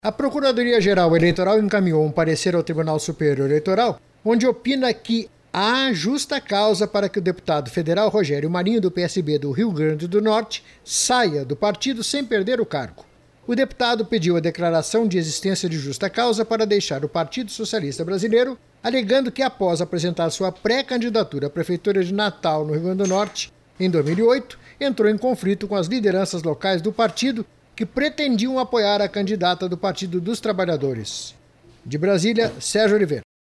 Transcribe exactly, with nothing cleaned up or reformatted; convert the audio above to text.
A Procuradoria-Geral Eleitoral encaminhou um parecer ao Tribunal Superior Eleitoral, onde opina que há justa causa para que o deputado federal Rogério Marinho, do P S B do Rio Grande do Norte, saia do partido sem perder o cargo. O deputado pediu a declaração de existência de justa causa para deixar o Partido Socialista Brasileiro, alegando que após apresentar sua pré-candidatura à Prefeitura de Natal, no Rio Grande do Norte, em dois mil e oito, entrou em conflito com as lideranças locais do partido que pretendiam apoiar a candidata do Partido dos Trabalhadores. De Brasília, Sérgio Oliveira.